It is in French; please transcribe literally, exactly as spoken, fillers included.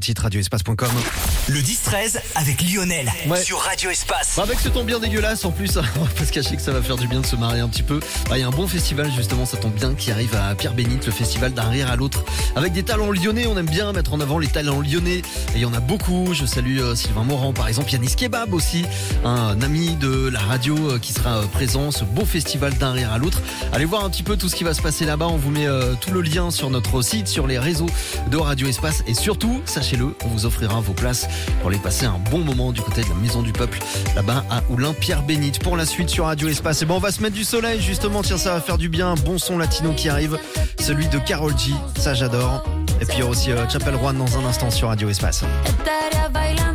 titre, radio espace point com. Le dix treize avec Lionel Ouais. sur Radio Espace. Bah avec ce temps bien dégueulasse en plus, on va pas se cacher que ça va faire du bien de se marier un petit peu. Bah il y a un bon festival justement, ça tombe bien, qui arrive à Pierre-Bénite, le festival d'un rire à l'autre. Avec des talents lyonnais, on aime bien mettre en avant les talents lyonnais. Et il y en a beaucoup, je salue euh, Sylvain Morand par exemple, Yanis Kebab aussi, un ami de la radio euh, qui sera euh, présent, ce beau festival d'un rire à l'autre. Allez voir un petit peu tout ce qui va se passer là-bas, on vous met euh, tout le lien sur notre site, sur les réseaux de Radio Espace. Et surtout, sachez-le, on vous offrira vos places pour aller passer un bon moment du côté de la Maison du Peuple, là-bas à Oulin-Pierre-Bénite. Pour la suite sur Radio Espace, et bon, on va se mettre du soleil justement, tiens, ça va faire du bien, un bon son latino qui arrive, celui de Karol G, ça j'adore. Et puis il y aura aussi euh, Chapel Roan dans un instant sur Radio Espace. Estaría bailando